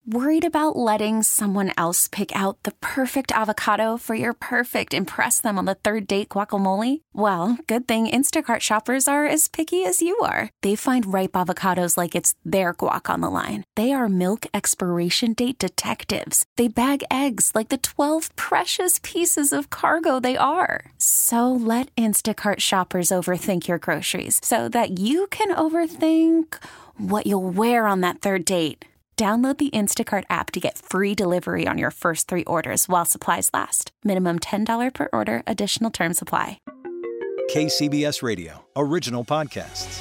Worried about letting someone else pick out the perfect avocado for your perfect impress them on the third date guacamole? Well, good thing Instacart shoppers are as picky as you are. They find ripe avocados like it's their guac on the line. They are milk expiration date detectives. They bag eggs like the 12 precious pieces of cargo they are. So let Instacart shoppers overthink your groceries so that you can overthink what you'll wear on that third date. Download the Instacart app to get free delivery on your first 3 orders while supplies last. Minimum $10 per order. Additional terms apply. KCBS Radio, original podcasts.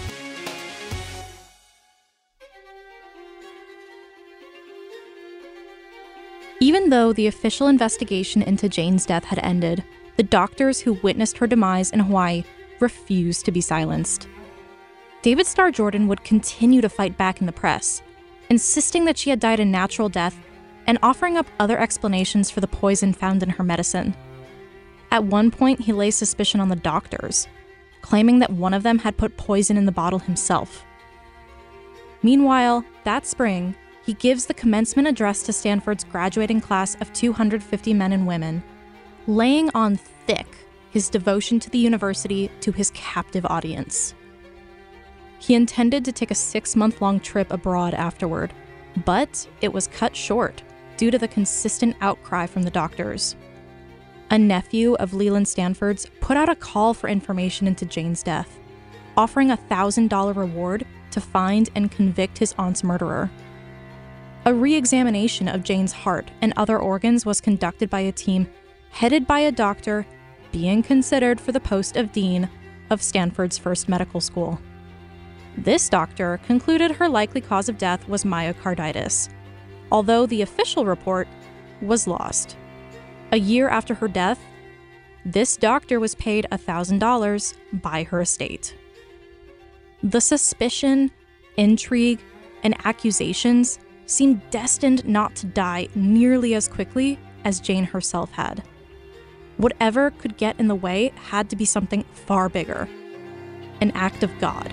Even though the official investigation into Jane's death had ended, the doctors who witnessed her demise in Hawaii refused to be silenced. David Starr Jordan would continue to fight back in the press, insisting that she had died a natural death and offering up other explanations for the poison found in her medicine. At one point, he laid suspicion on the doctors, claiming that one of them had put poison in the bottle himself. Meanwhile, that spring, he gives the commencement address to Stanford's graduating class of 250 men and women, laying on thick his devotion to the university to his captive audience. He intended to take a 6-month-long trip abroad afterward, but it was cut short due to the consistent outcry from the doctors. A nephew of Leland Stanford's put out a call for information into Jane's death, offering a $1,000 reward to find and convict his aunt's murderer. A re-examination of Jane's heart and other organs was conducted by a team headed by a doctor being considered for the post of dean of Stanford's first medical school. This doctor concluded her likely cause of death was myocarditis, although the official report was lost. A year after her death, this doctor was paid $1,000 by her estate. The suspicion, intrigue, and accusations seemed destined not to die nearly as quickly as Jane herself had. Whatever could get in the way had to be something far bigger, an act of God.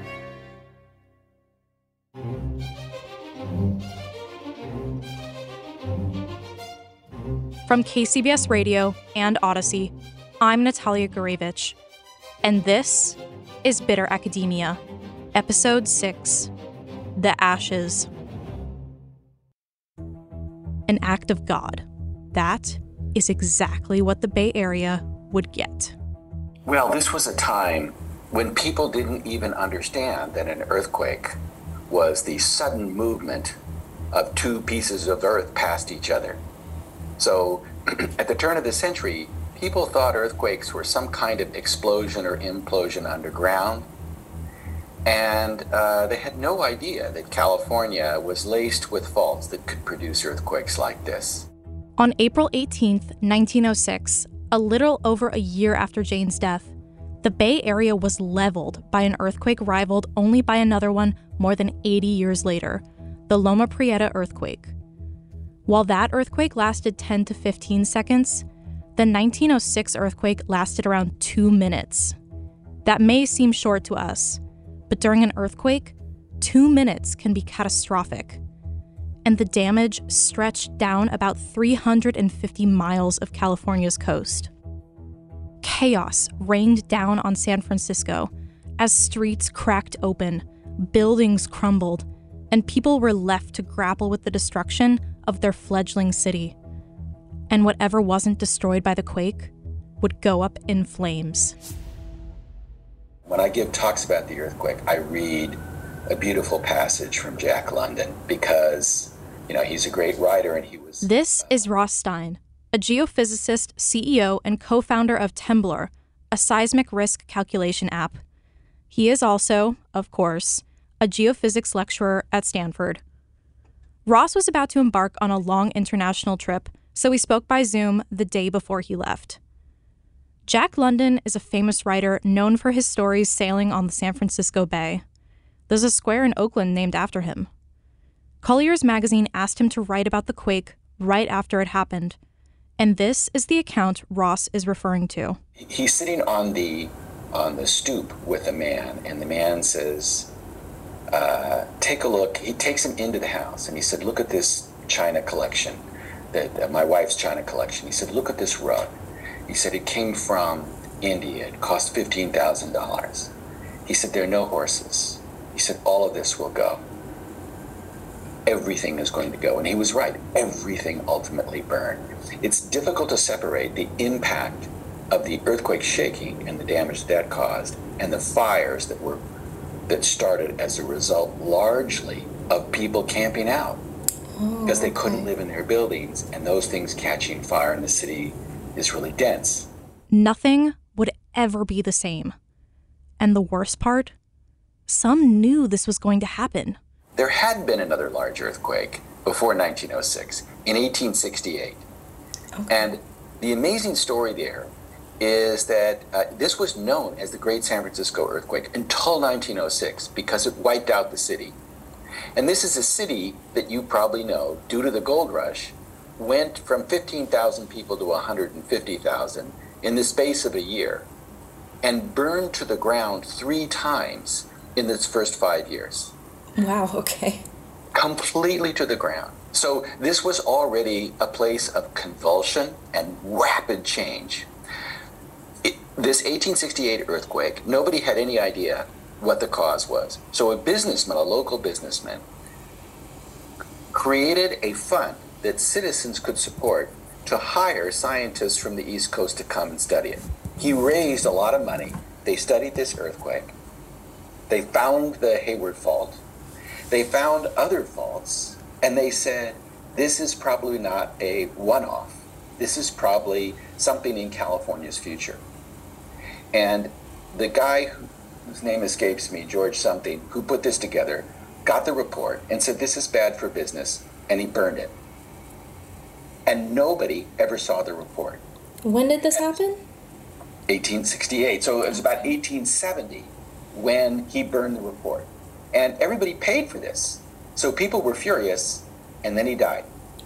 From KCBS Radio and Odyssey, I'm Natalia Gurevich, and this is Bitter Academia, Episode 6, The Ashes. An act of God. That is exactly what the Bay Area would get. Well, this was a time when people didn't even understand that an earthquake was the sudden movement of 2 pieces of earth past each other. So at the turn of the century, people thought earthquakes were some kind of explosion or implosion underground. And they had no idea that California was laced with faults that could produce earthquakes like this. On April 18th, 1906, a little over a year after Jane's death, the Bay Area was leveled by an earthquake rivaled only by another one more than 80 years later, the Loma Prieta earthquake. While that earthquake lasted 10 to 15 seconds, the 1906 earthquake lasted around 2 minutes. That may seem short to us, but during an earthquake, 2 minutes can be catastrophic. And the damage stretched down about 350 miles of California's coast. Chaos rained down on San Francisco as streets cracked open, buildings crumbled, and people were left to grapple with the destruction of their fledgling city. And whatever wasn't destroyed by the quake would go up in flames. When I give talks about the earthquake, I read a beautiful passage from Jack London because, he's a great writer and he was... This is Ross Stein, a geophysicist, CEO, and co-founder of Temblor, a seismic risk calculation app. He is also, of course, a geophysics lecturer at Stanford. Ross was about to embark on a long international trip, so we spoke by Zoom the day before he left. Jack London is a famous writer known for his stories sailing on the San Francisco Bay. There's a square in Oakland named after him. Collier's magazine asked him to write about the quake right after it happened, and this is the account Ross is referring to. He's sitting on the stoop with a man, and the man says, take a look. He takes him into the house, and he said, look at this China collection, my wife's China collection. He said, look at this rug. He said, it came from India. It cost $15,000. He said, there are no horses. He said, all of this will go. Everything is going to go. And he was right. Everything ultimately burned. It's difficult to separate the impact of the earthquake shaking and the damage that caused and the fires that started as a result largely of people camping out because they couldn't live in their buildings, and those things catching fire in the city is really dense. Nothing would ever be the same. And the worst part, some knew this was going to happen. There had been another large earthquake before 1906, in 1868. Okay. And the amazing story there is that this was known as the Great San Francisco Earthquake until 1906 because it wiped out the city. And this is a city that you probably know, due to the gold rush, went from 15,000 people to 150,000 in the space of a year and burned to the ground 3 times in its first 5 years. Wow, okay. Completely to the ground. So this was already a place of convulsion and rapid change. This 1868 earthquake, nobody had any idea what the cause was. So a local businessman, created a fund that citizens could support to hire scientists from the East Coast to come and study it. He raised a lot of money. They studied this earthquake. They found the Hayward Fault. They found other faults, and they said, this is probably not a one-off. This is probably something in California's future. And the guy whose name escapes me, George something, who put this together, got the report and said, this is bad for business, and he burned it. And nobody ever saw the report. When did this happen? 1868. So it was about 1870 when he burned the report. And everybody paid for this. So people were furious, and then he died.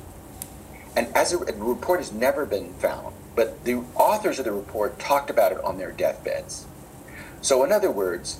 And the report has never been found, but the authors of the report talked about it on their deathbeds. So in other words,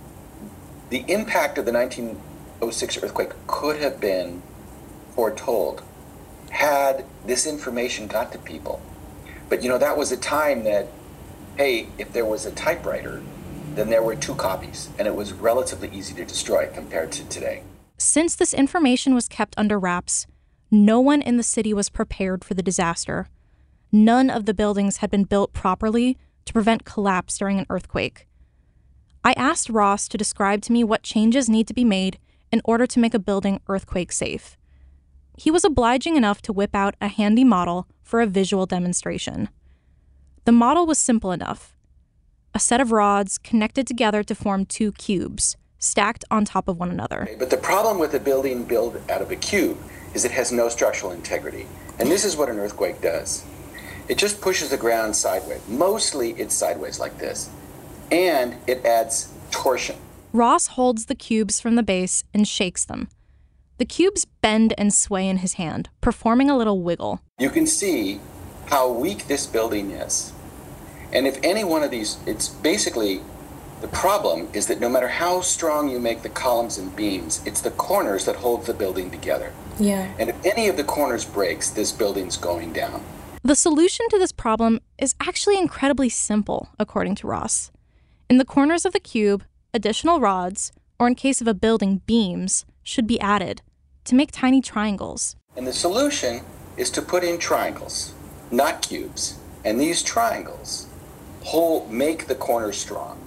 the impact of the 1906 earthquake could have been foretold had this information got to people. But that was a time that, hey, if there was a typewriter, then there were 2 copies, and it was relatively easy to destroy compared to today. Since this information was kept under wraps, no one in the city was prepared for the disaster. None of the buildings had been built properly to prevent collapse during an earthquake. I asked Ross to describe to me what changes need to be made in order to make a building earthquake safe. He was obliging enough to whip out a handy model for a visual demonstration. The model was simple enough. A set of rods connected together to form 2 cubes, stacked on top of one another. But the problem with a building built out of a cube is it has no structural integrity. And this is what an earthquake does. It just pushes the ground sideways. Mostly it's sideways like this. And it adds torsion. Ross holds the cubes from the base and shakes them. The cubes bend and sway in his hand, performing a little wiggle. You can see how weak this building is. And if any one of these, it's basically, the problem is that no matter how strong you make the columns and beams, it's the corners that hold the building together. Yeah. And if any of the corners breaks, this building's going down. The solution to this problem is actually incredibly simple, according to Ross. In the corners of the cube, additional rods, or in case of a building, beams, should be added to make tiny triangles. And the solution is to put in triangles, not cubes. And these triangles make the corners strong.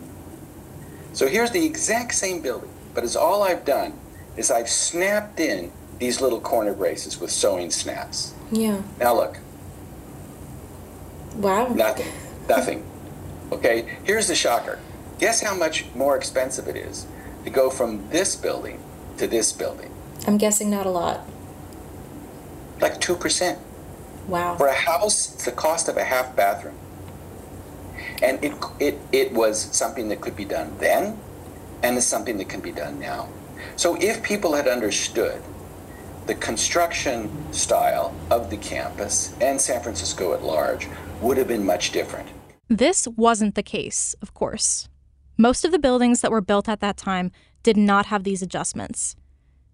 So here's the exact same building, but all I've done is I've snapped in these little corner braces with sewing snaps. Yeah. Now look. Wow. Nothing. Okay, here's the shocker. Guess how much more expensive it is to go from this building to this building? I'm guessing not a lot. Like 2%. Wow. For a house, it's the cost of a half bathroom. And it was something that could be done then, and it's something that can be done now. So if people had understood the construction style of the campus and San Francisco at large would have been much different. This wasn't the case, of course. Most of the buildings that were built at that time did not have these adjustments.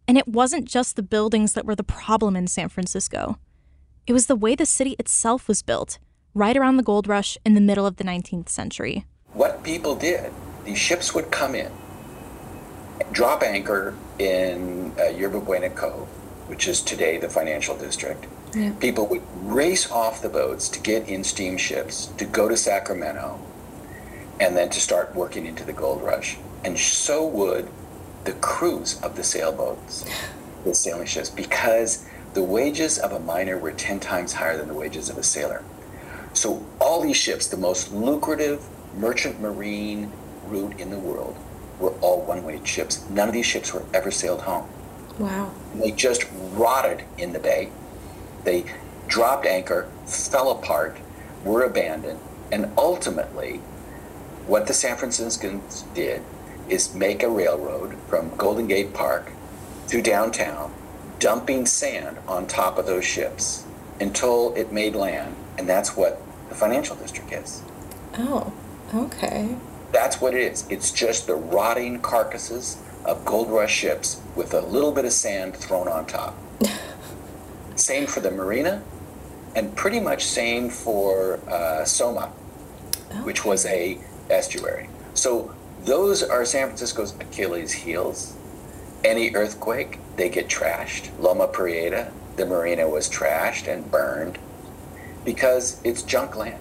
And it wasn't just the buildings that were the problem in San Francisco. It was the way the city itself was built, right around the gold rush in the middle of the 19th century. What people did, these ships would come in, drop anchor in Yerba Buena Cove, which is today the financial district. Yeah. People would race off the boats to get in steamships to go to Sacramento and then to start working into the gold rush. And so would the crews of the sailboats, the sailing ships, because the wages of a miner were 10 times higher than the wages of a sailor. So all these ships, the most lucrative merchant marine route in the world, were all one-way ships. None of these ships were ever sailed home. Wow. They just rotted in the bay. They dropped anchor, fell apart, were abandoned, and ultimately, what the San Franciscans did is make a railroad from Golden Gate Park to downtown, dumping sand on top of those ships until it made land, and that's what the financial district is. Oh, okay. That's what it is. It's just the rotting carcasses of gold rush ships with a little bit of sand thrown on top. Same for the marina, and pretty much same for Soma, which was a estuary. So those are San Francisco's Achilles heels. Any earthquake, they get trashed. Loma Prieta, the marina, was trashed and burned because it's junk land.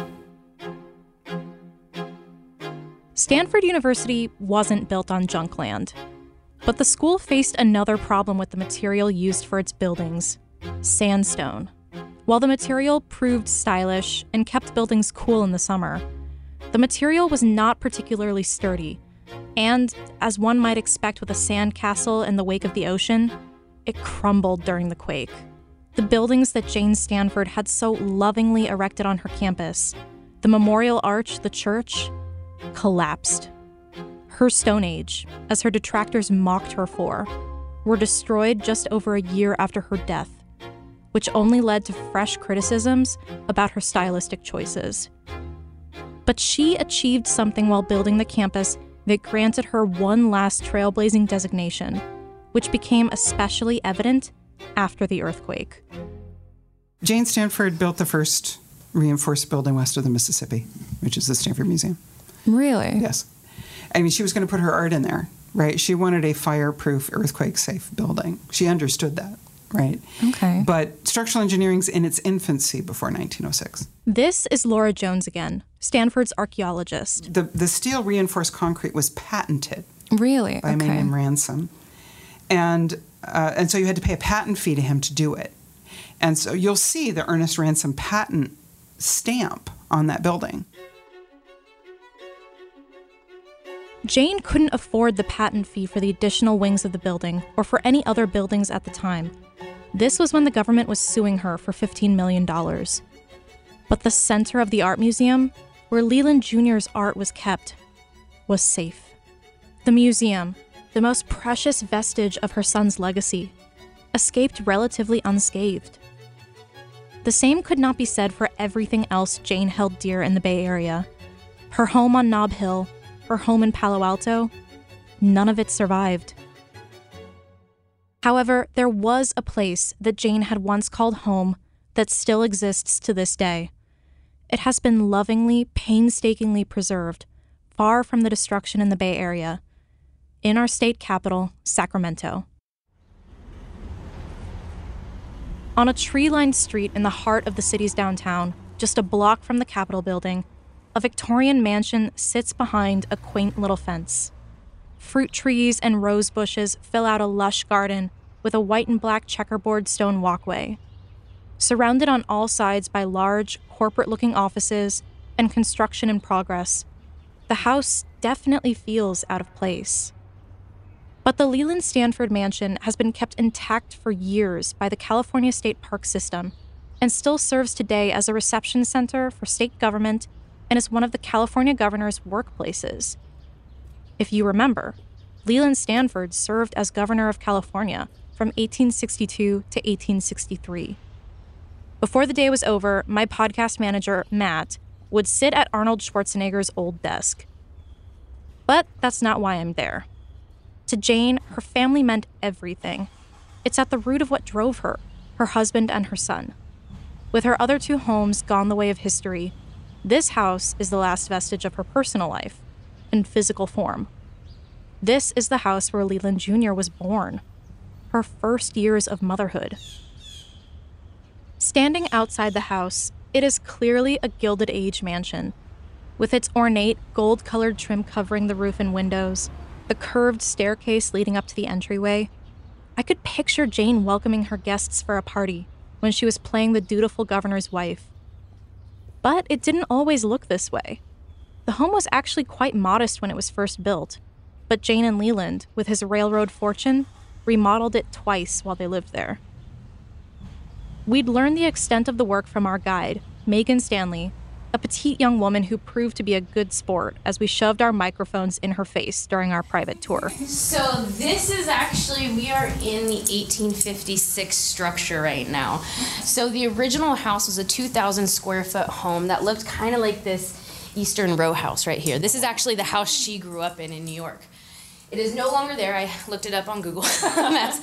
Stanford University wasn't built on junk land, but the school faced another problem with the material used for its buildings: sandstone. While the material proved stylish and kept buildings cool in the summer, the material was not particularly sturdy, and, as one might expect with a sand castle in the wake of the ocean, it crumbled during the quake. The buildings that Jane Stanford had so lovingly erected on her campus, the Memorial Arch, the church, collapsed. Her Stone Age, as her detractors mocked her for, were destroyed just over a year after her death, which only led to fresh criticisms about her stylistic choices. But she achieved something while building the campus that granted her one last trailblazing designation, which became especially evident after the earthquake. Jane Stanford built the first reinforced building west of the Mississippi, which is the Stanford Museum. Really? Yes. I mean, she was going to put her art in there, right? She wanted a fireproof, earthquake-safe building. She understood that, right? Okay. But structural engineering's in its infancy before 1906. This is Laura Jones again, Stanford's archaeologist. The steel reinforced concrete was patented. Really? By a man named Ransom. And so you had to pay a patent fee to him to do it. And so you'll see the Ernest Ransom patent stamp on that building. Jane couldn't afford the patent fee for the additional wings of the building or for any other buildings at the time. This was when the government was suing her for $15 million. But the center of the art museum, where Leland Jr.'s art was kept, was safe. The museum, the most precious vestige of her son's legacy, escaped relatively unscathed. The same could not be said for everything else Jane held dear in the Bay Area. Her home on Nob Hill, her home in Palo Alto, none of it survived. However, there was a place that Jane had once called home that still exists to this day. It has been lovingly, painstakingly preserved, far from the destruction in the Bay Area, in our state capital, Sacramento. On a tree-lined street in the heart of the city's downtown, just a block from the Capitol building, a Victorian mansion sits behind a quaint little fence. Fruit trees and rose bushes fill out a lush garden with a white and black checkerboard stone walkway. Surrounded on all sides by large, corporate-looking offices and construction in progress, the house definitely feels out of place. But the Leland Stanford Mansion has been kept intact for years by the California State Park System and still serves today as a reception center for state government and is one of the California governor's workplaces. If you remember, Leland Stanford served as governor of California from 1862 to 1863. Before the day was over, my podcast manager, Matt, would sit at Arnold Schwarzenegger's old desk. But that's not why I'm there. To Jane, her family meant everything. It's at the root of what drove her husband and her son. With her other 2 homes gone the way of history, this house is the last vestige of her personal life, in physical form. This is the house where Leland Jr. was born, her first years of motherhood. Standing outside the house, it is clearly a Gilded Age mansion, with its ornate, gold-colored trim covering the roof and windows, the curved staircase leading up to the entryway. I could picture Jane welcoming her guests for a party when she was playing the dutiful governor's wife. But it didn't always look this way. The home was actually quite modest when it was first built, but Jane and Leland, with his railroad fortune, remodeled it twice while they lived there. We'd learned the extent of the work from our guide, Megan Stanley, a petite young woman who proved to be a good sport as we shoved our microphones in her face during our private tour. So this is actually, we are in the 1856 structure right now. So the original house was a 2,000 square foot home that looked kind of like this Eastern row house right here. This is actually the house she grew up in New York. It is no longer there. I looked it up on Google Maps.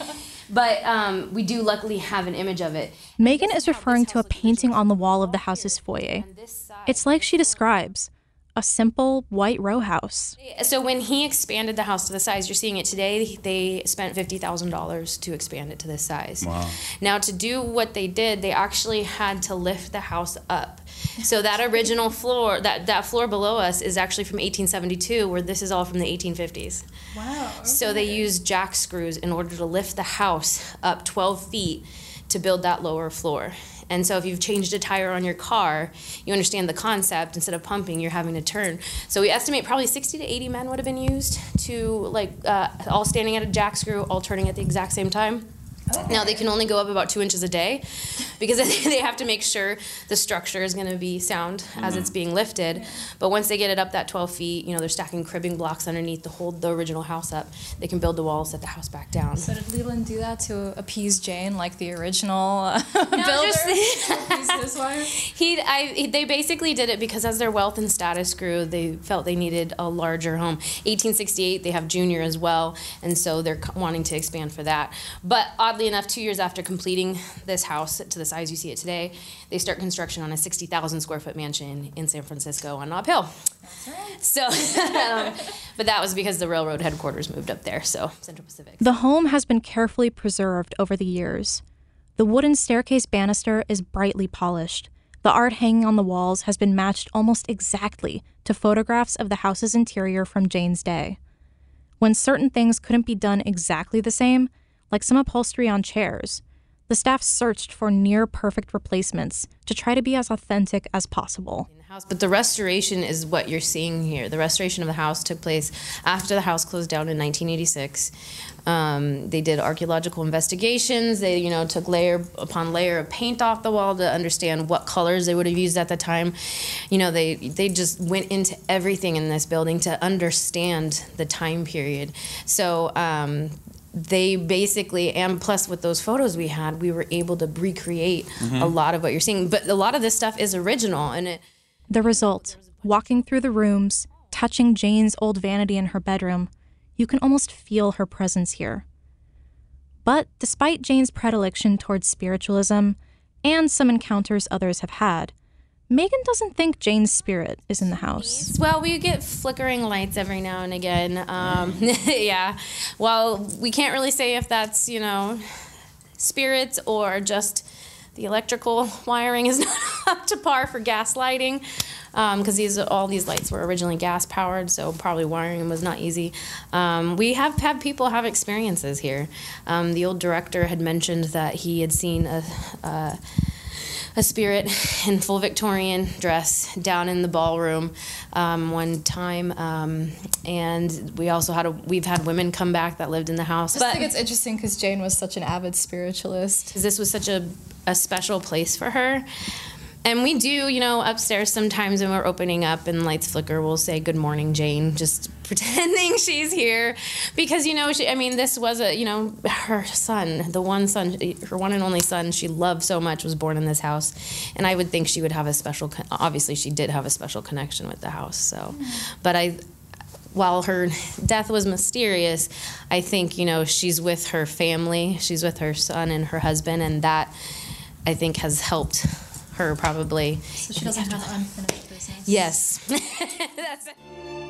But we do luckily have an image of it. Megan is referring to a painting on the wall of the house's foyer. It's like she describes, a simple white row house. So when he expanded the house to the size you're seeing it today, they spent $50,000 to expand it to this size. Wow. Now to do what they did, they actually had to lift the house up. So that original floor, that floor below us is actually from 1872, where this is all from the 1850s. Wow. Okay. So they used jack screws in order to lift the house up 12 feet to build that lower floor. And so if you've changed a tire on your car, you understand the concept. Instead of pumping, you're having to turn. So we estimate probably 60 to 80 men would have been used to, all standing at a jack screw, all turning at the exact same time. Okay. Now, they can only go up about 2 inches a day because they have to make sure the structure is going to be sound as it's being lifted. Yeah. But once they get it up that 12 feet, they're stacking cribbing blocks underneath to hold the original house up. They can build the walls, set the house back down. So did Leland do that to appease Jane like the original builder? Appease his wife? They basically did it because as their wealth and status grew, they felt they needed a larger home. 1868, they have Junior as well, and so they're wanting to expand for that. But oddly enough, 2 years after completing this house to the size you see it today, they start construction on a 60,000 square foot mansion in San Francisco on Nob Hill. That's right. So, but that was because the railroad headquarters moved up there, so Central Pacific. The home has been carefully preserved over the years. The wooden staircase banister is brightly polished. The art hanging on the walls has been matched almost exactly to photographs of the house's interior from Jane's day. When certain things couldn't be done exactly the same, like some upholstery on chairs, the staff searched for near-perfect replacements to try to be as authentic as possible. But the restoration is what you're seeing here. The restoration of the house took place after the house closed down in 1986. They did archaeological investigations. They, took layer upon layer of paint off the wall to understand what colors they would have used at the time. They just went into everything in this building to understand the time period. So they basically, and plus with those photos we had, we were able to recreate a lot of what you're seeing. But a lot of this stuff is original. And the result, walking through the rooms, touching Jane's old vanity in her bedroom, you can almost feel her presence here. But despite Jane's predilection towards spiritualism and some encounters others have had, Megan doesn't think Jane's spirit is in the house. Well, we get flickering lights every now and again. Yeah. Well, we can't really say if that's, spirits or just the electrical wiring is not up to par for gas lighting, because all these lights were originally gas powered, so probably wiring was not easy. We have had people have experiences here. The old director had mentioned that he had seen a spirit in full Victorian dress down in the ballroom one time, and we've had women come back that lived in the house. I think it's interesting because Jane was such an avid spiritualist. This was such a special place for her. And we do, upstairs sometimes when we're opening up and lights flicker, we'll say, "Good morning, Jane," just pretending she's here. Because, this was her son, her one and only son she loved so much was born in this house. And I would think she would have obviously she did have a special connection with the house. So, but while her death was mysterious, I think, she's with her family. She's with her son and her husband, and that, I think, has helped her probably. So she doesn't have unfinished business. Yes. That's it.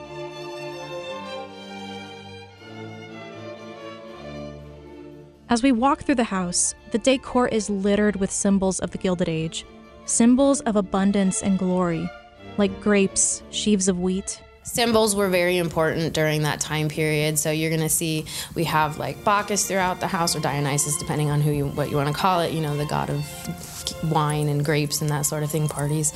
As we walk through the house, the decor is littered with symbols of the Gilded Age, symbols of abundance and glory, like grapes, sheaves of wheat. Symbols were very important during that time period. So you're going to see we have like Bacchus throughout the house, or Dionysus, depending on what you want to call it, the god of wine and grapes and that sort of thing, parties.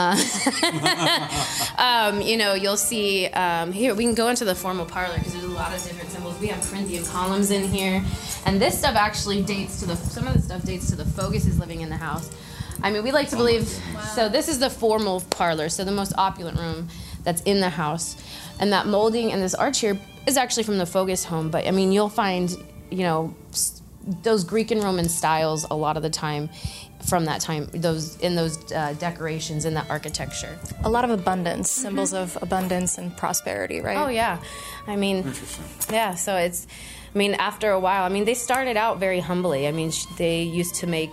You'll see, here, we can go into the formal parlor because there's a lot of different symbols. We have Corinthian columns in here. And this stuff actually some of the stuff dates to the Foguses living in the house. I mean, we like to believe, so this is the formal parlor, so the most opulent room that's in the house. And that molding and this arch here is actually from the Fogus home, but I mean, you'll find, those Greek and Roman styles a lot of the time from that time, those decorations in that architecture. A lot of abundance, symbols of abundance and prosperity, right? Oh, yeah. I mean, yeah, so after a while, they started out very humbly. They used to make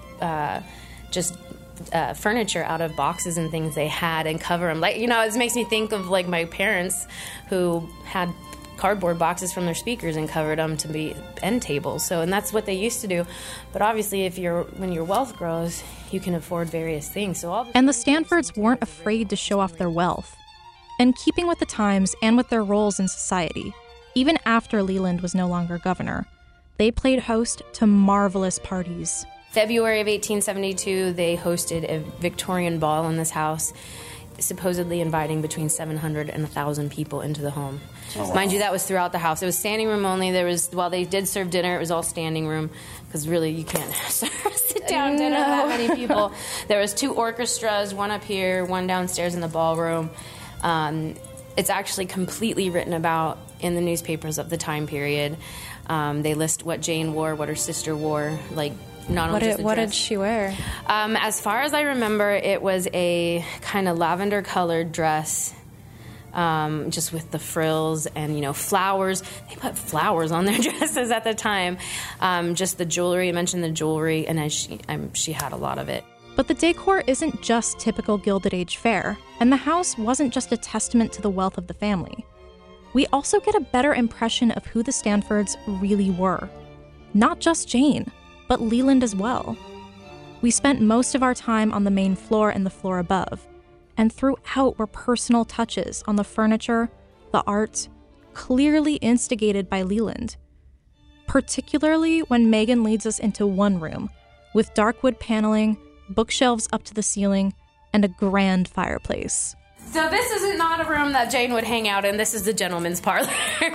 just furniture out of boxes and things they had and cover them. It makes me think of like my parents who had cardboard boxes from their speakers and covered them to be end tables. And that's what they used to do. But obviously, when your wealth grows, you can afford various things. And the Stanfords weren't afraid to show off their wealth. In keeping with the times and with their roles in society, even after Leland was no longer governor, they played host to marvelous parties. February of 1872, they hosted a Victorian ball in this house, supposedly inviting between 700 and 1,000 people into the home. Oh, wow. Mind you, that was throughout the house. It was standing room only. While they did serve dinner, it was all standing room, because really you can't sit down dinner with that many people. There was 2 orchestras, one up here, one downstairs in the ballroom. It's actually completely written about in the newspapers of the time period. They list what Jane wore, what her sister wore, What did she wear? As far as I remember, it was a kind of lavender-colored dress, just with the frills and, flowers. They put flowers on their dresses at the time. Just the jewelry. I mentioned the jewelry, and she had a lot of it. But the decor isn't just typical Gilded Age fare, and the house wasn't just a testament to the wealth of the family. We also get a better impression of who the Stanfords really were. Not just Jane, but Leland as well. We spent most of our time on the main floor and the floor above, and throughout were personal touches on the furniture, the art, clearly instigated by Leland. Particularly when Megan leads us into one room, with dark wood paneling, bookshelves up to the ceiling, and a grand fireplace. So this is not a room that Jane would hang out in. This is the gentleman's parlor.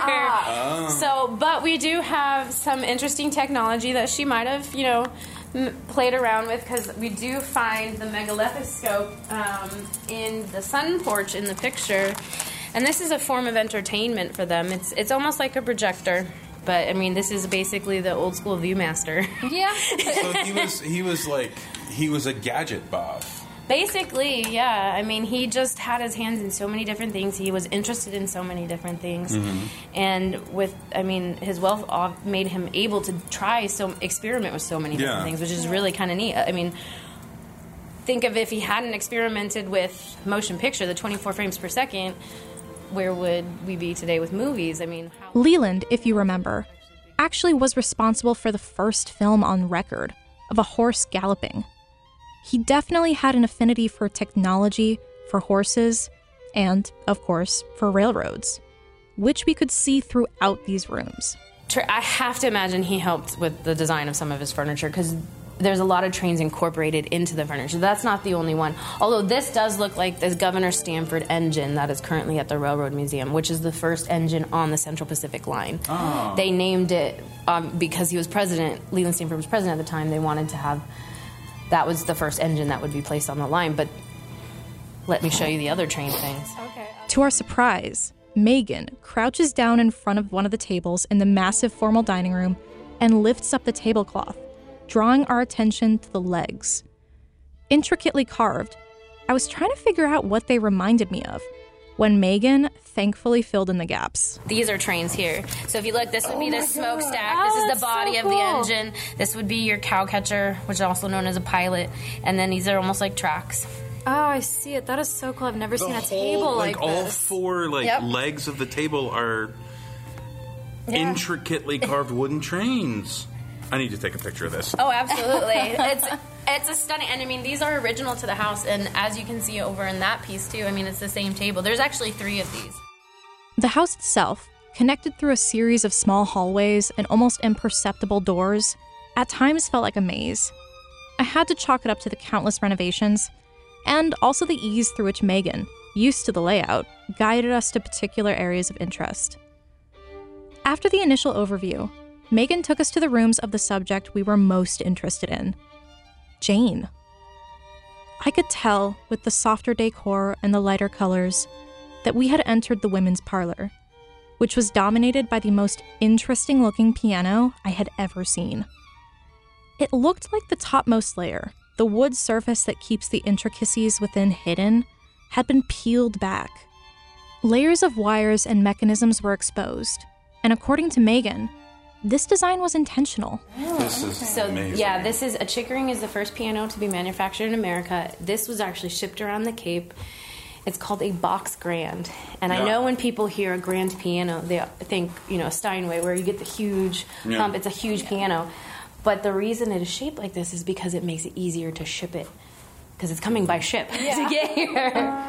But we do have some interesting technology that she might have, played around with, because we do find the megalethoscope in the sun porch in the picture. And this is a form of entertainment for them. It's almost like a projector. But, this is basically the old school Viewmaster. Yeah. So he was a gadget buff. Basically, yeah. He just had his hands in so many different things. He was interested in so many different things. Mm-hmm. And his wealth made him able to experiment with so many different things, which is really kind of neat. Think of if he hadn't experimented with motion picture, the 24 frames per second, where would we be today with movies? Leland, if you remember, actually was responsible for the first film on record of a horse galloping. He definitely had an affinity for technology, for horses, and, of course, for railroads, which we could see throughout these rooms. I have to imagine he helped with the design of some of his furniture, because there's a lot of trains incorporated into the furniture. That's not the only one. Although this does look like the Governor Stanford engine that is currently at the Railroad Museum, which is the first engine on the Central Pacific Line. Oh. They named it because he was president. Leland Stanford was president at the time. They wanted to have... That was the first engine that would be placed on the line. But let me show you the other train things. Okay. To our surprise, Megan crouches down in front of one of the tables in the massive formal dining room and lifts up the tablecloth, drawing our attention to the legs. Intricately carved, I was trying to figure out what they reminded me of, when Megan thankfully filled in the gaps. These are trains here. So if you look, this would be the smokestack. This is the body of the engine. This would be your cow catcher, which is also known as a pilot. And then these are almost like tracks. Oh, I see it. That is so cool. I've never seen a table like this. All four legs of the table are intricately carved wooden trains. I need to take a picture of this. Oh, absolutely. It's a stunning, and I mean, these are original to the house, and as you can see over in that piece too, I mean, it's the same table. There's actually 3 of these. The house itself, connected through a series of small hallways and almost imperceptible doors, at times felt like a maze. I had to chalk it up to the countless renovations, and also the ease through which Megan, used to the layout, guided us to particular areas of interest. After the initial overview, Megan took us to the rooms of the subject we were most interested in, Jane. I could tell, with the softer decor and the lighter colors, that we had entered the women's parlor, which was dominated by the most interesting-looking piano I had ever seen. It looked like the topmost layer, the wood surface that keeps the intricacies within hidden, had been peeled back. Layers of wires and mechanisms were exposed, and according to Megan, this design was intentional. This is amazing. Yeah, this is a Chickering is the first piano to be manufactured in America. This was actually shipped around the Cape. It's called a box grand. And I know when people hear a grand piano, they think, a Steinway where you get the huge pump. It's a huge piano. But the reason it is shaped like this is because it makes it easier to ship it. Because it's coming by ship to get here.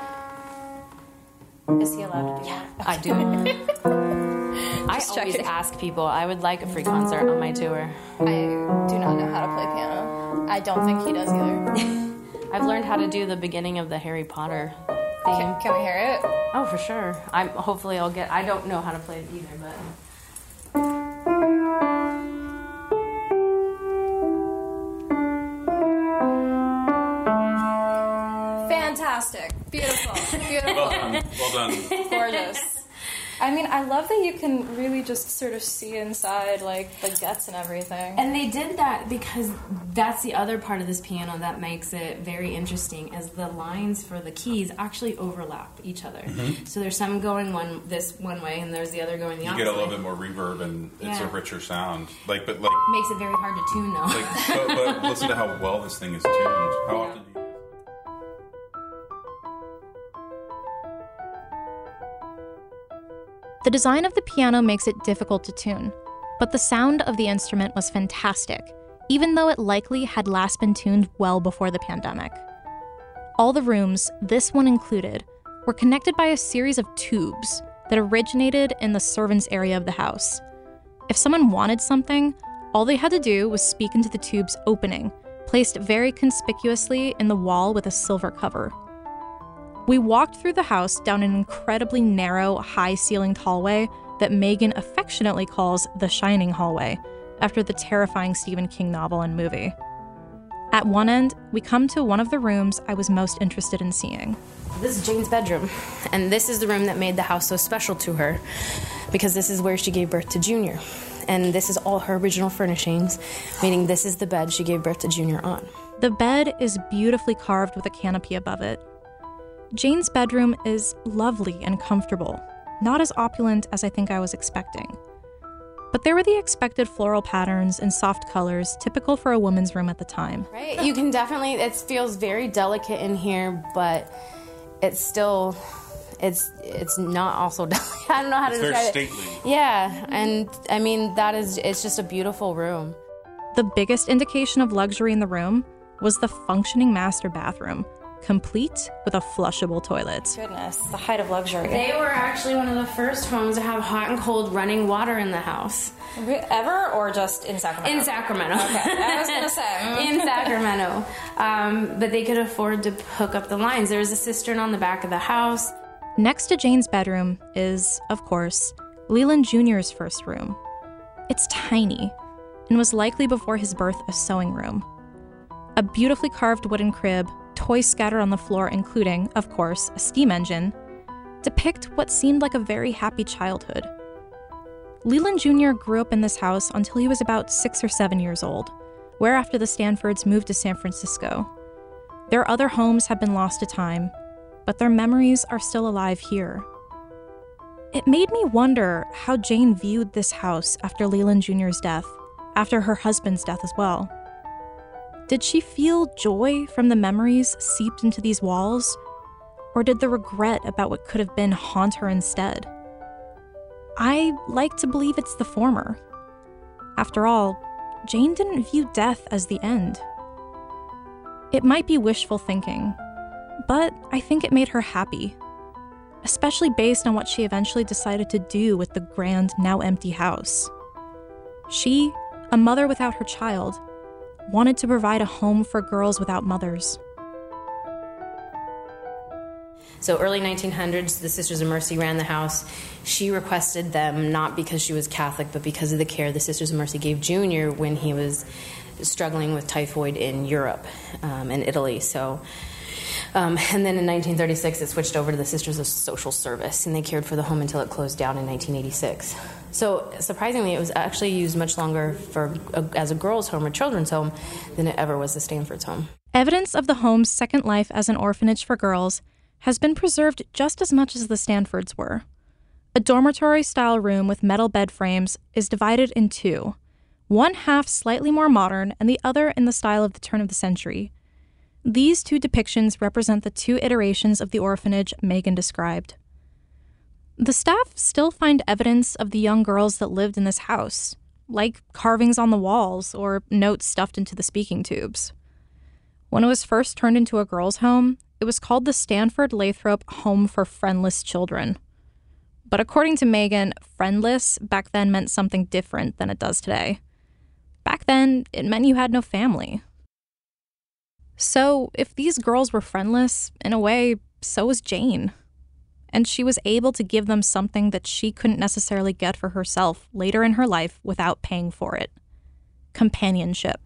Is he allowed to do that? I do. I always ask people, I would like a free concert on my tour. I do not know how to play piano. I don't think he does either. I've learned how to do the beginning of the Harry Potter theme. Can we hear it? Oh, for sure. Hopefully I'll get... I don't know how to play it either, but... Fantastic. Beautiful. Well done. Gorgeous. I mean, I love that you can really just sort of see inside, like, the guts and everything. And they did that because that's the other part of this piano that makes it very interesting, is the lines for the keys actually overlap each other. Mm-hmm. So there's some going one way, and there's the other going the opposite. You get a little bit more reverb, and it's a richer sound. Makes it very hard to tune, though. But listen to how well this thing is tuned. How often do you... The design of the piano makes it difficult to tune, but the sound of the instrument was fantastic, even though it likely had last been tuned well before the pandemic. All the rooms, this one included, were connected by a series of tubes that originated in the servants' area of the house. If someone wanted something, all they had to do was speak into the tube's opening, placed very conspicuously in the wall with a silver cover. We walked through the house down an incredibly narrow, high-ceilinged hallway that Megan affectionately calls the Shining Hallway, after the terrifying Stephen King novel and movie. At one end, we come to one of the rooms I was most interested in seeing. This is Jane's bedroom, and this is the room that made the house so special to her, because this is where she gave birth to Junior. And this is all her original furnishings, meaning this is the bed she gave birth to Junior on. The bed is beautifully carved with a canopy above it. Jane's bedroom is lovely and comfortable, not as opulent as I think I was expecting. But there were the expected floral patterns and soft colors typical for a woman's room at the time. Right, you can definitely, it feels very delicate in here, but it's still, it's not also delicate. I don't know how to describe it. It's very stately. Yeah, and I mean, it's just a beautiful room. The biggest indication of luxury in the room was the functioning master bathroom, complete with a flushable toilet. Goodness, the height of luxury. They were actually one of the first homes to have hot and cold running water in the house. Ever, or just in Sacramento? In Sacramento. Okay, I was going to say. In Sacramento. But they could afford to hook up the lines. There was a cistern on the back of the house. Next to Jane's bedroom is, of course, Leland Jr.'s first room. It's tiny, and was likely before his birth a sewing room. A beautifully carved wooden crib, toys scattered on the floor, including, of course, a steam engine, depict what seemed like a very happy childhood. Leland Jr. grew up in this house until he was about 6 or 7 years old, whereafter the Stanfords moved to San Francisco. Their other homes have been lost to time, but their memories are still alive here. It made me wonder how Jane viewed this house after Leland Jr.'s death, after her husband's death as well. Did she feel joy from the memories seeped into these walls? Or did the regret about what could have been haunt her instead? I like to believe it's the former. After all, Jane didn't view death as the end. It might be wishful thinking, but I think it made her happy, especially based on what she eventually decided to do with the grand, now empty house. She, a mother without her child, wanted to provide a home for girls without mothers. So early 1900s, the Sisters of Mercy ran the house. She requested them not because she was Catholic, but because of the care the Sisters of Mercy gave Junior when he was struggling with typhoid in Europe and Italy. So, and then in 1936, it switched over to the Sisters of Social Service, and they cared for the home until it closed down in 1986. So surprisingly, it was actually used much longer as a girls' home or children's home than it ever was the Stanford's home. Evidence of the home's second life as an orphanage for girls has been preserved just as much as the Stanfords were. A dormitory-style room with metal bed frames is divided in two, one half slightly more modern and the other in the style of the turn of the century. These two depictions represent the two iterations of the orphanage Megan described. The staff still find evidence of the young girls that lived in this house, like carvings on the walls or notes stuffed into the speaking tubes. When it was first turned into a girls' home, it was called the Stanford Lathrop Home for Friendless Children. But according to Megan, friendless back then meant something different than it does today. Back then, it meant you had no family. So, if these girls were friendless, in a way, so was Jane. And she was able to give them something that she couldn't necessarily get for herself later in her life without paying for it: companionship.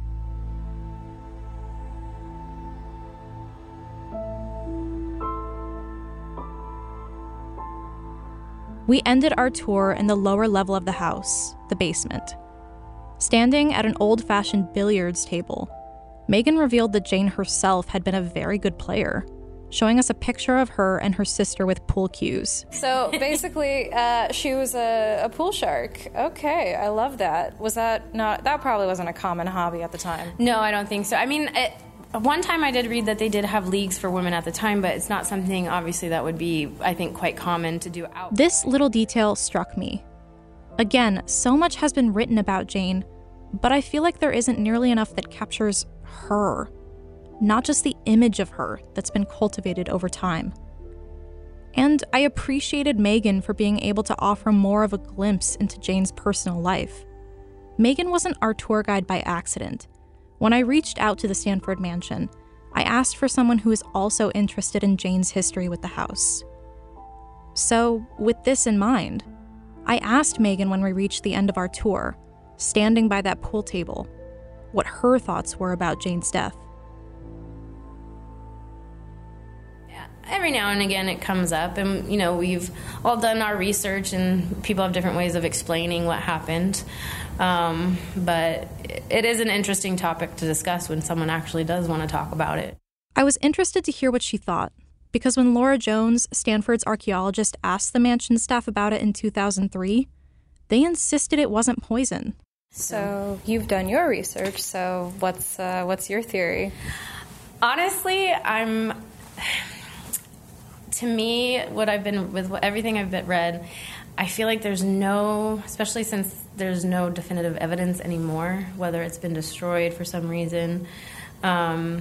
We ended our tour in the lower level of the house, the basement. Standing at an old-fashioned billiards table, Megan revealed that Jane herself had been a very good player, showing us a picture of her and her sister with pool cues. So basically, she was a pool shark. Okay, I love that. That probably wasn't a common hobby at the time. No, I don't think so. I mean, one time I did read that they did have leagues for women at the time, but it's not something, obviously, that would be, I think, quite common to do outside. This little detail struck me. Again, so much has been written about Jane, but I feel like there isn't nearly enough that captures her, not just the image of her that's been cultivated over time. And I appreciated Megan for being able to offer more of a glimpse into Jane's personal life. Megan wasn't our tour guide by accident. When I reached out to the Stanford mansion, I asked for someone who is also interested in Jane's history with the house. So, with this in mind, I asked Megan when we reached the end of our tour, standing by that pool table, what her thoughts were about Jane's death. Every now and again it comes up, and we've all done our research and people have different ways of explaining what happened, but it is an interesting topic to discuss when someone actually does want to talk about it. I was interested to hear what she thought, because when Laura Jones, Stanford's archaeologist, asked the mansion staff about it in 2003, they insisted it wasn't poison. So you've done your research, so what's your theory? Honestly, to me, with everything I've read, I feel like there's especially since there's no definitive evidence anymore, whether it's been destroyed for some reason. And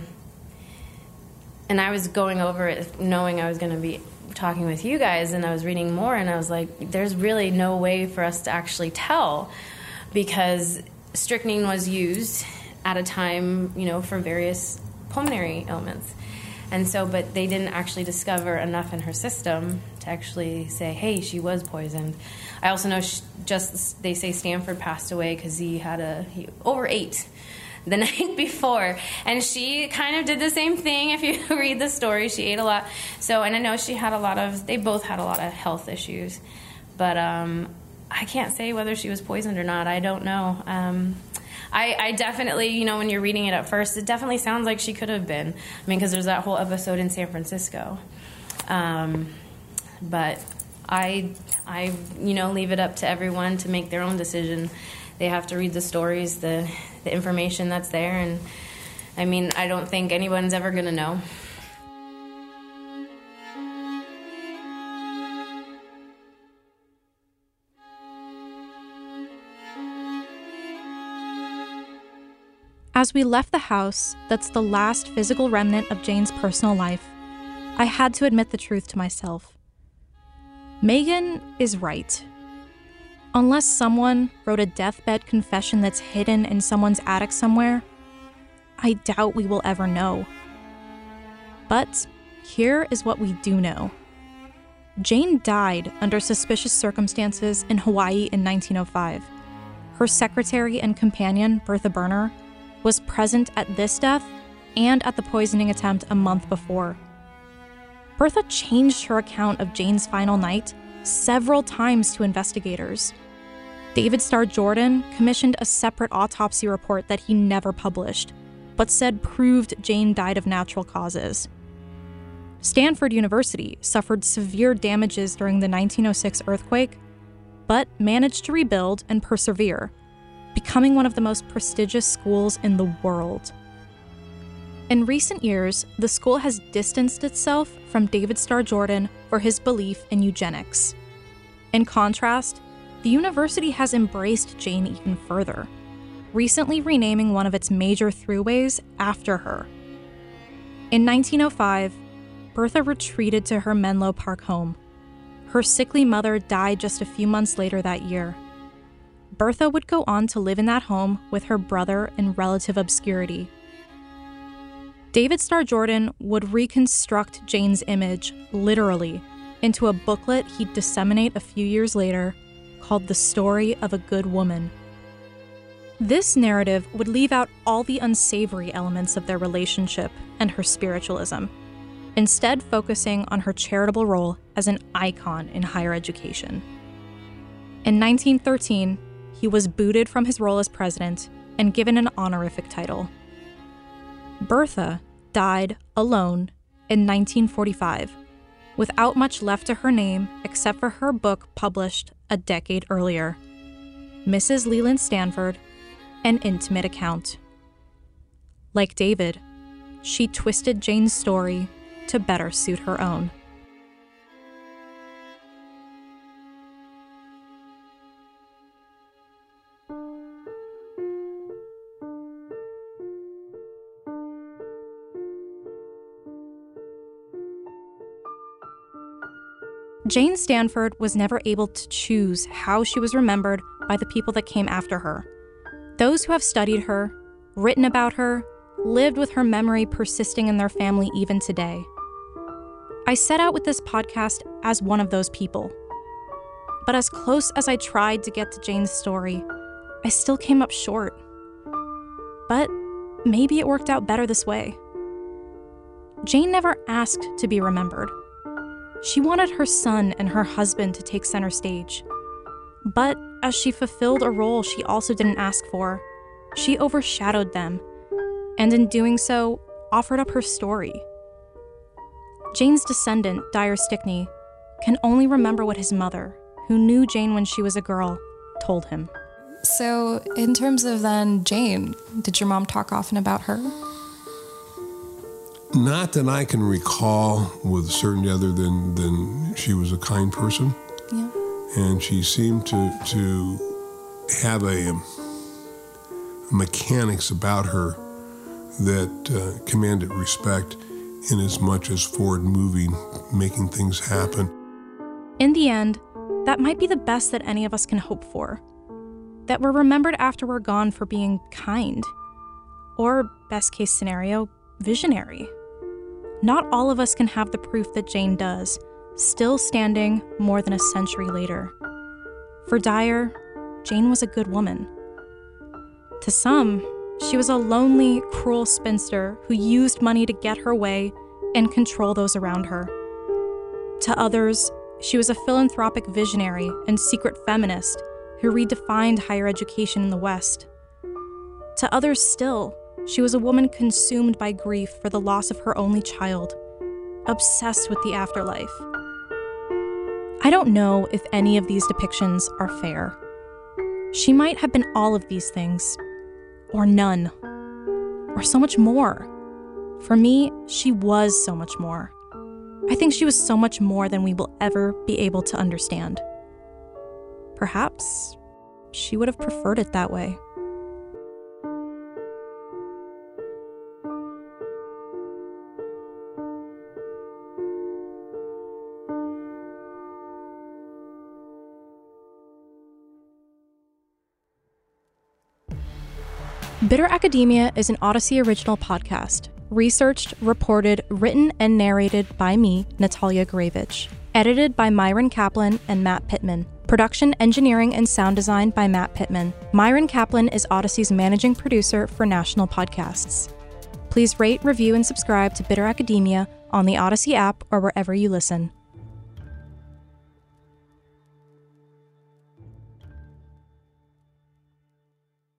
I was going over it knowing I was going to be talking with you guys, and I was reading more, and I was like, there's really no way for us to actually tell, because strychnine was used at a time, for various pulmonary ailments. And so, but they didn't actually discover enough in her system to actually say, hey, she was poisoned. I also know they say Stanford passed away because he overate the night before. And she kind of did the same thing. If you read the story, she ate a lot. So, and I know they both had a lot of health issues. But I can't say whether she was poisoned or not. I don't know. I definitely, you know, when you're reading it at first, it definitely sounds like she could have been. I mean, because there's that whole episode in San Francisco. But I, you know, leave it up to everyone to make their own decision. They have to read the stories, the information that's there, and I mean, I don't think anyone's ever going to know. As we left the house, that's the last physical remnant of Jane's personal life, I had to admit the truth to myself. Megan is right. Unless someone wrote a deathbed confession that's hidden in someone's attic somewhere, I doubt we will ever know. But here is what we do know. Jane died under suspicious circumstances in Hawaii in 1905. Her secretary and companion, Bertha Berner, was present at this death and at the poisoning attempt a month before. Bertha changed her account of Jane's final night several times to investigators. David Starr Jordan commissioned a separate autopsy report that he never published, but said proved Jane died of natural causes. Stanford University suffered severe damages during the 1906 earthquake, but managed to rebuild and persevere, becoming one of the most prestigious schools in the world. In recent years, the school has distanced itself from David Starr Jordan for his belief in eugenics. In contrast, the university has embraced Jane even further, recently renaming one of its major throughways after her. In 1905, Bertha retreated to her Menlo Park home. Her sickly mother died just a few months later that year. Bertha would go on to live in that home with her brother in relative obscurity. David Starr Jordan would reconstruct Jane's image, literally, into a booklet he'd disseminate a few years later called The Story of a Good Woman. This narrative would leave out all the unsavory elements of their relationship and her spiritualism, instead focusing on her charitable role as an icon in higher education. In 1913, he was booted from his role as president and given an honorific title. Bertha died alone in 1945, without much left to her name except for her book published a decade earlier, Mrs. Leland Stanford, An Intimate Account. Like David, she twisted Jane's story to better suit her own. Jane Stanford was never able to choose how she was remembered by the people that came after her. Those who have studied her, written about her, lived with her memory persisting in their family even today. I set out with this podcast as one of those people. But as close as I tried to get to Jane's story, I still came up short. But maybe it worked out better this way. Jane never asked to be remembered. She wanted her son and her husband to take center stage. But as she fulfilled a role she also didn't ask for, she overshadowed them, and in doing so, offered up her story. Jane's descendant, Dyer Stickney, can only remember what his mother, who knew Jane when she was a girl, told him. So, in terms of then Jane, did your mom talk often about her? Not that I can recall with certainty, other than she was a kind person. Yeah. And she seemed to have a mechanics about her that commanded respect in as much as forward moving, making things happen. In the end, that might be the best that any of us can hope for. That we're remembered after we're gone for being kind. Or, best case scenario, visionary. Not all of us can have the proof that Jane does, still standing more than a century later. For Dyer, Jane was a good woman. To some, she was a lonely, cruel spinster who used money to get her way and control those around her. To others, she was a philanthropic visionary and secret feminist who redefined higher education in the West. To others still, she was a woman consumed by grief for the loss of her only child, obsessed with the afterlife. I don't know if any of these depictions are fair. She might have been all of these things, or none, or so much more. For me, she was so much more. I think she was so much more than we will ever be able to understand. Perhaps she would have preferred it that way. Bitter Academia is an Odyssey original podcast. Researched, reported, written, and narrated by me, Natalia Gurevich. Edited by Myron Kaplan and Matt Pittman. Production, engineering, and sound design by Matt Pittman. Myron Kaplan is Odyssey's managing producer for National Podcasts. Please rate, review, and subscribe to Bitter Academia on the Odyssey app or wherever you listen.